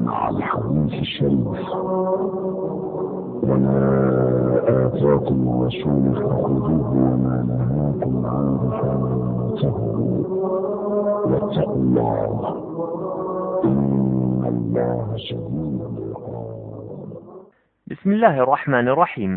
مع الحديث الشريف. وما آتاكم الرسول فخذوه وما نهاكم عنه فانتهوا واتقوا الله إن الله شديد العقاب. بسم الله الرحمن الرحيم.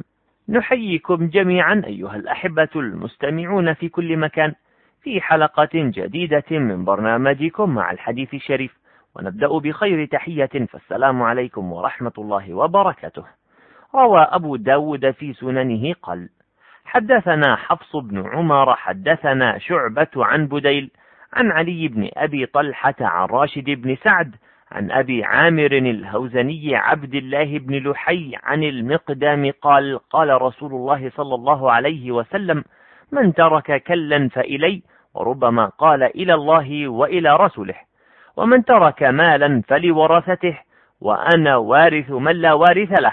نحييكم جميعا أيها الأحبة المستمعون في كل مكان في حلقة جديدة من برنامجكم مع الحديث الشريف، ونبدأ بخير تحية، فالسلام عليكم ورحمة الله وبركاته. روى أبو داود في سننه قال: حدثنا حفص بن عمر حدثنا شعبة عن بديل عن علي بن أبي طلحة عن راشد بن سعد عن أبي عامر الهوزني عبد الله بن لحي عن المقدام قال: قال رسول الله صلى الله عليه وسلم: من ترك كلا فإلي، وربما قال إلى الله وإلى رسوله، ومن ترك مالا فلورثته، وأنا وارث من لا وارث له،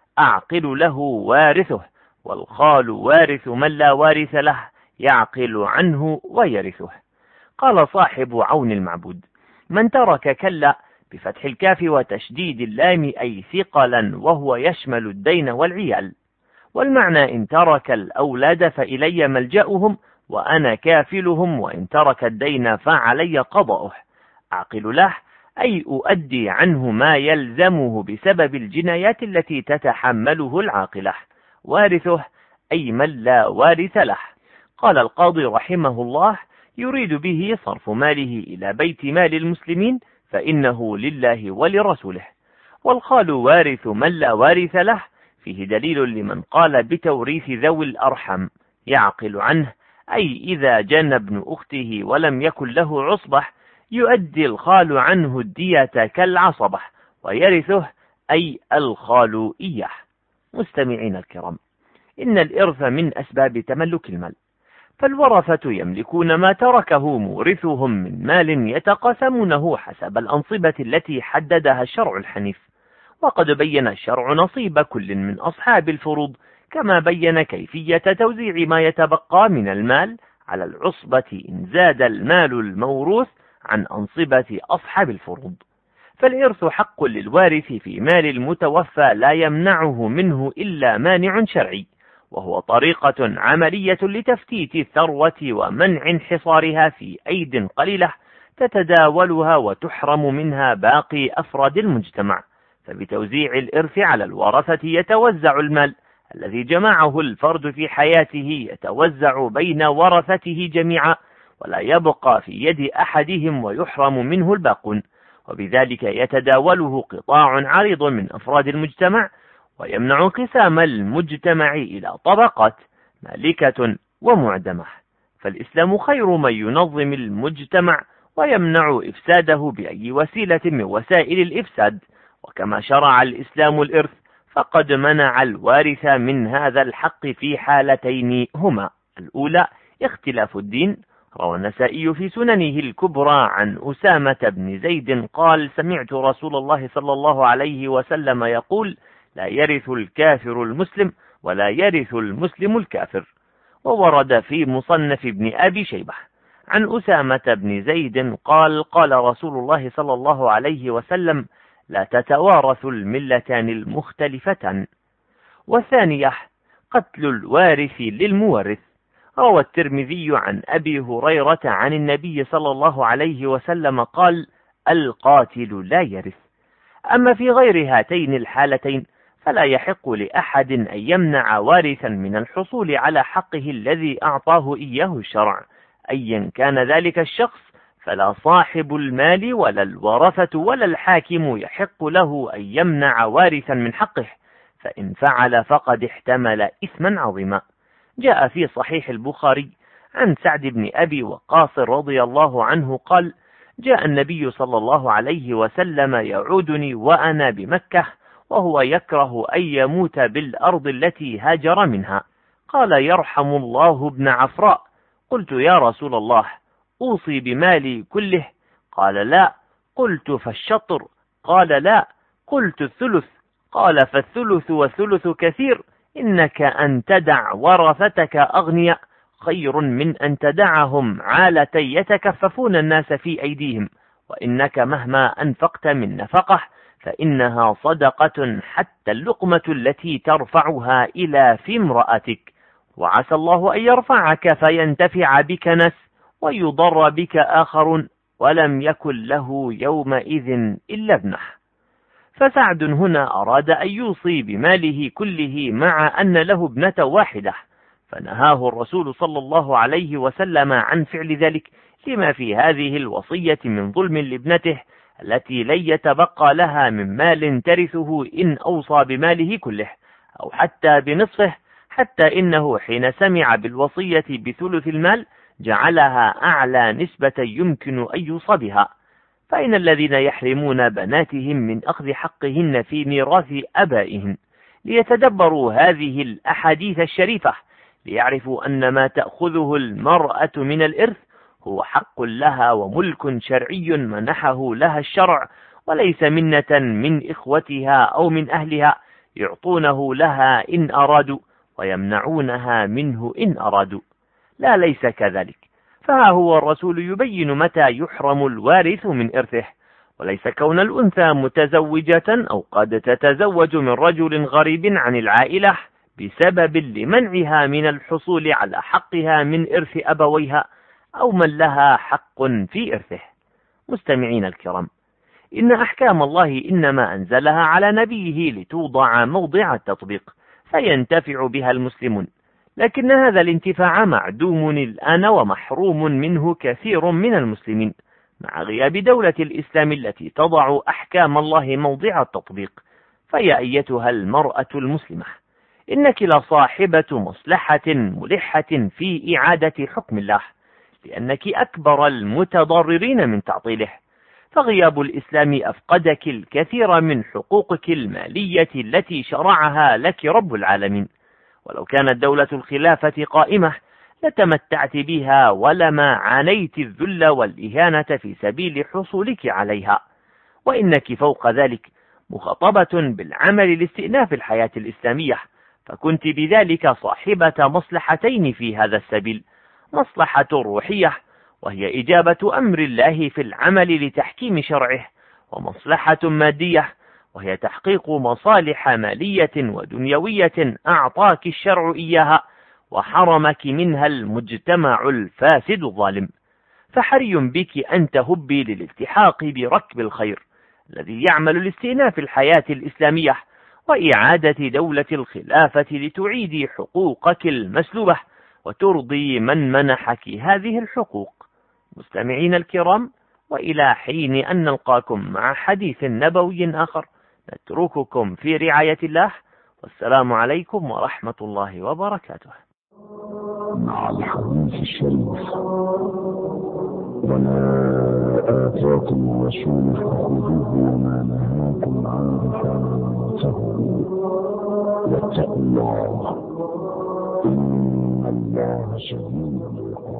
أعقل له وارثه، والخال وارث من لا وارث له، يعقل عنه ويرثه. قال صاحب عون المعبود: من ترك كلا بفتح الكاف وتشديد اللام أي ثقلا، وهو يشمل الدين والعيال، والمعنى إن ترك الأولاد فإلي ملجأهم وأنا كافلهم، وإن ترك الدين فعلي قضاؤه. أعقل له أي أؤدي عنه ما يلزمه بسبب الجنايات التي تتحمله العاقلة. وارثه أي من لا وارث له. قال القاضي رحمه الله: يريد به صرف ماله إلى بيت مال المسلمين، فإنه لله ولرسوله. والخال وارث من لا وارث له، فيه دليل لمن قال بتوريث ذوي الأرحم. يعقل عنه أي إذا جن ابن أخته ولم يكن له عصبة، يؤدي الخال عنه الدية كالعصبة، ويرثه أي الخال إياه. مستمعين الكرام، إن الإرث من أسباب تملك المال، فالورثة يملكون ما تركه مورثهم من مال يتقاسمونه حسب الأنصبة التي حددها الشرع الحنيف. وقد بين الشرع نصيب كل من أصحاب الفروض، كما بين كيفية توزيع ما يتبقى من المال على العصبة إن زاد المال الموروث عن أنصبة أصحاب الفروض. فالإرث حق للوارث في مال المتوفى لا يمنعه منه إلا مانع شرعي، وهو طريقة عملية لتفتيت الثروة ومنع انحصارها في أيد قليلة تتداولها وتحرم منها باقي أفراد المجتمع. فبتوزيع الإرث على الورثة يتوزع المال الذي جمعه الفرد في حياته، يتوزع بين ورثته جميعا، ولا يبقى في يد أحدهم ويحرم منه الباقون، وبذلك يتداوله قطاع عريض من أفراد المجتمع، ويمنع انقسام المجتمع إلى طبقات مالكة ومعدمة. فالإسلام خير من ينظم المجتمع ويمنع إفساده بأي وسيلة من وسائل الإفساد. وكما شرع الإسلام الإرث، فقد منع الوارث من هذا الحق في حالتين هما: الأولى اختلاف الدين. روى النسائي في سننه الكبرى عن أسامة بن زيد قال: سمعت رسول الله صلى الله عليه وسلم يقول: لا يرث الكافر المسلم ولا يرث المسلم الكافر. وورد في مصنف ابن أبي شيبة عن أسامة بن زيد قال: قال رسول الله صلى الله عليه وسلم: لا تتوارث الملتان المختلفتان. والثانية قتل الوارث للمورث. روى الترمذي عن أبي هريرة عن النبي صلى الله عليه وسلم قال: القاتل لا يرث. أما في غير هاتين الحالتين فلا يحق لأحد أن يمنع وارثا من الحصول على حقه الذي أعطاه إياه الشرع، أيا كان ذلك الشخص. فلا صاحب المال ولا الورثة ولا الحاكم يحق له أن يمنع وارثا من حقه، فإن فعل فقد احتمل إثما عظيما. جاء في صحيح البخاري عن سعد بن أبي وقاص رضي الله عنه قال: جاء النبي صلى الله عليه وسلم يعودني وأنا بمكة، وهو يكره أن يموت بالأرض التي هاجر منها. قال: يرحم الله ابن عفراء. قلت: يا رسول الله، أوصي بمالي كله؟ قال: لا. قلت: فالشطر؟ قال: لا. قلت: الثلث؟ قال: فالثلث والثلث كثير. إنك أن تدع ورثتك أغنياء خير من أن تدعهم عالة يتكففون الناس في أيديهم، وإنك مهما أنفقت من نفقه فإنها صدقة حتى اللقمة التي ترفعها إلى في امرأتك، وعسى الله أن يرفعك فينتفع بك ناس ويضر بك آخرون، ولم يكن له يومئذ إلا ابنه. فسعد هنا أراد أن يوصي بماله كله مع أن له ابنة واحدة، فنهاه الرسول صلى الله عليه وسلم عن فعل ذلك لما في هذه الوصية من ظلم لابنته التي لن يتبقى لها من مال ترثه إن أوصى بماله كله أو حتى بنصفه، حتى إنه حين سمع بالوصية بثلث المال جعلها أعلى نسبة يمكن أن يوصى بها. فإن الذين يحرمون بناتهم من أخذ حقهن في ميراث أبائهن ليتدبروا هذه الأحاديث الشريفة، ليعرفوا أن ما تأخذه المرأة من الإرث هو حق لها وملك شرعي منحه لها الشرع، وليس منة من إخوتها أو من أهلها يعطونه لها إن أرادوا ويمنعونها منه إن أرادوا. لا، ليس كذلك. فها هو الرسول يبين متى يحرم الوارث من إرثه، وليس كون الأنثى متزوجة أو قد تتزوج من رجل غريب عن العائلة بسبب لمنعها من الحصول على حقها من إرث أبويها أو من لها حق في إرثه. مستمعين الكرام، إن أحكام الله إنما أنزلها على نبيه لتوضع موضع التطبيق فينتفع بها المسلمون، لكن هذا الانتفاع معدوم الآن ومحروم منه كثير من المسلمين مع غياب دولة الإسلام التي تضع أحكام الله موضع التطبيق. فيا أيتها المرأة المسلمة، إنك لصاحبة مصلحة ملحة في إعادة حكم الله، لأنك أكبر المتضررين من تعطيله، فغياب الإسلام أفقدك الكثير من حقوقك المالية التي شرعها لك رب العالمين. ولو كانت دولة الخلافة قائمة لتمتعت بها ولما عانيت الذل والإهانة في سبيل حصولك عليها. وإنك فوق ذلك مخاطبة بالعمل لاستئناف الحياة الإسلامية، فكنت بذلك صاحبة مصلحتين في هذا السبيل: مصلحة روحية وهي إجابة أمر الله في العمل لتحكيم شرعه، ومصلحة مادية وهي تحقيق مصالح مالية ودنيوية أعطاك الشرع إياها وحرمك منها المجتمع الفاسد الظالم. فحري بك أن تهبي للالتحاق بركب الخير الذي يعمل لاستئناف الحياة الإسلامية وإعادة دولة الخلافة لتعيدي حقوقك المسلوبة وترضي من منحك هذه الحقوق. مستمعين الكرام، وإلى حين أن نلقاكم مع حديث نبوي آخر نترككم في رعاية الله، والسلام عليكم ورحمة الله وبركاته. مع الحديث الشريف: وما آتاكم الرسول فخذوه وما نهاكم عنه فانتهوا واتقوا الله إن الله شديد العقاب.